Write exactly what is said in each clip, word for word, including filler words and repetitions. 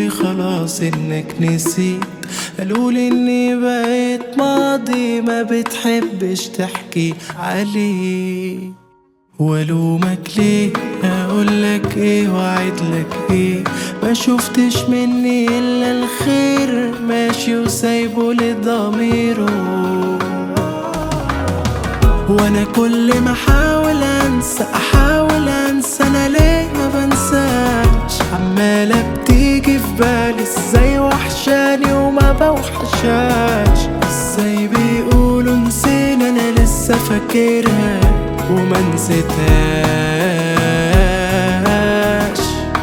قالولي خلاص انك نسيت، قالولي اني بقيت ماضي ما بتحبش تحكي عليه. والومك ليه؟ اقولك ايه واعدلك ايه؟ ما شفتش مني الا الخير، ماشي وسايبه لضميره. وانا كل ما احاول انسى احاول انسى، انا ليه ما بنساش؟ عمالة بتيجي في بالي ازاي وحشاني وما بوحشاش. ازاي بيقولوا نسينا انا لسه فاكرها وما نسيتهاش.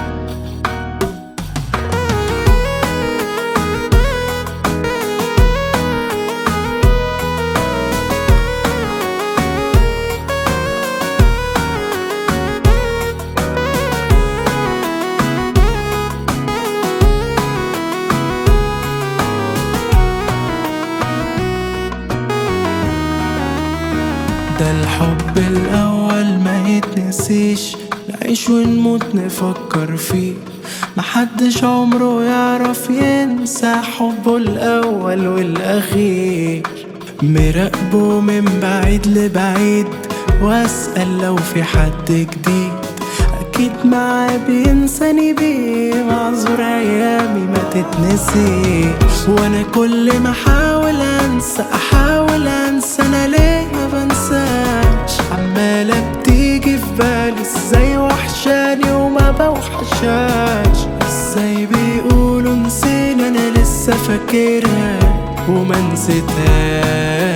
ده الحب الأول ما يتنسيش، نعيش ونموت نفكر فيه. محدش عمره يعرف ينسى حبه الأول والأخير. مراقبه من بعيد لبعيد واسأل لو في حد جديد، أكيد معاه بينساني بيه. معذور أيامي ما تتنسيش. وأنا كل ما أحاول أنسى أحاول أنسى، أنا ليه ما بنساش؟ عمالة بتيجي في بالي ازاي وحشاني وما بوحشاش. ازاي بيقولوا نسينا أنا لسه فاكرها وما نسيتهاش.